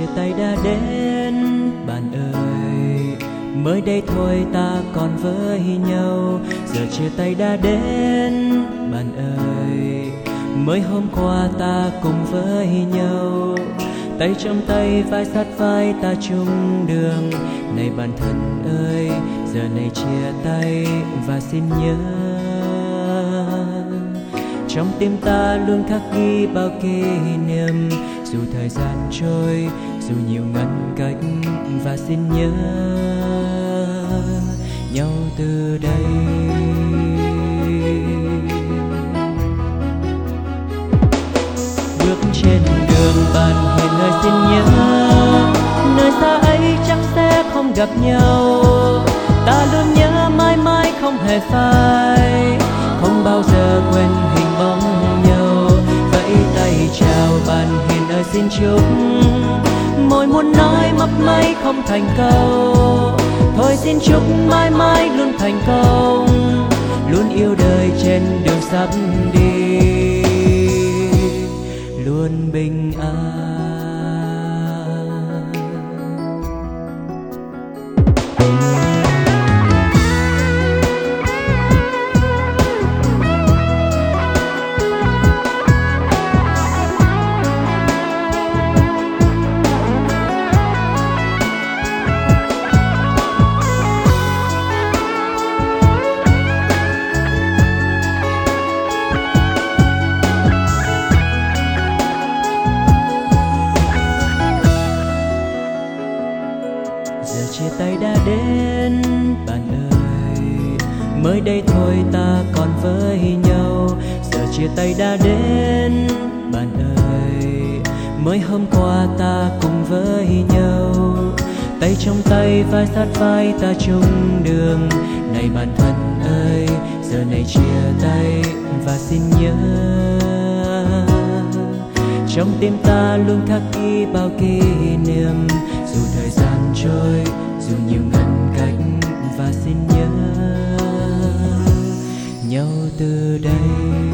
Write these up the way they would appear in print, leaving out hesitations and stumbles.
chia tay đã đến bạn ơi, mới đây thôi ta còn với nhau. Giờ chia tay đã đến bạn ơi, mới hôm qua ta cùng với nhau. Tay trong tay vai sát vai ta chung đường. Này bạn thân ơi, giờ này chia tay và xin nhớ. Trong tim ta luôn khắc ghi bao kỷ niệm, dù thời gian trôi, dù nhiều ngăn cách, và xin nhớ nhau từ đây. Bước trên đường bạn hiền ơi xin nhớ, nơi xa ấy chắc sẽ không gặp nhau. Ta luôn nhớ mãi mãi không hề phai, không bao giờ quên hình bóng nhau. Vẫy tay chào bạn hiền ơi xin chúc, môi muốn nói mấp máy không thành câu. Thôi xin chúc mãi mãi luôn thành công, luôn yêu đời trên đường sắp đi, luôn bình an. Giờ chia tay đã đến bạn ơi, mới đây thôi ta còn với nhau. Giờ chia tay đã đến bạn ơi, mới hôm qua ta cùng với nhau. Tay trong tay vai sát vai ta chung đường. Này bạn thân ơi, giờ này chia tay và xin nhớ. Trong tim ta luôn khắc ghi bao kỷ niệm, dù thời gian trôi, dù nhiều ngăn cách, và xin nhớ nhau từ đây.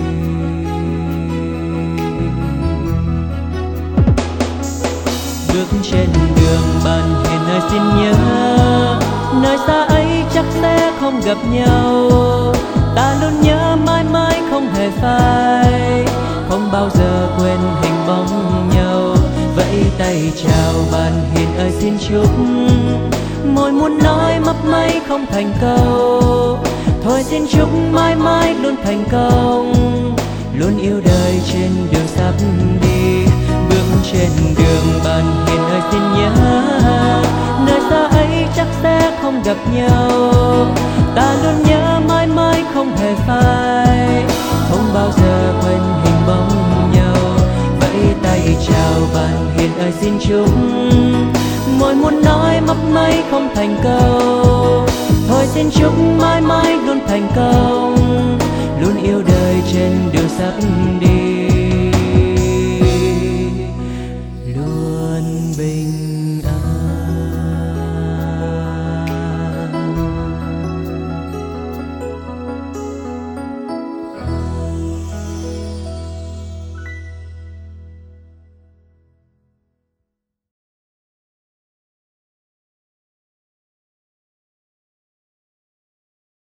Bước trên đường bạn hiền ơi xin nhớ, nơi xa ấy chắc sẽ không gặp nhau. Ta luôn nhớ mãi mãi không hề phai, không bao giờ quên hình bóng nhau. Vẫy tay chào bạn hiền ơi xin chúc, môi muốn nói mấp máy không thành câu. Thôi xin chúc mãi mãi luôn thành công, luôn yêu đời trên đường sắp đi. Bước trên đường bạn hiền ơi xin nhớ, nơi xa ấy chắc sẽ không gặp nhau. Ta luôn nhớ mãi mãi không hề phai, không bao giờ quên hình bóng nhau. Vẫy tay chào bạn hiền ơi xin chúc, môi muốn nói mấp máy không thành câu. Thôi xin chúc mãi mãi luôn thành công, luôn yêu đời trên đường sắp đi.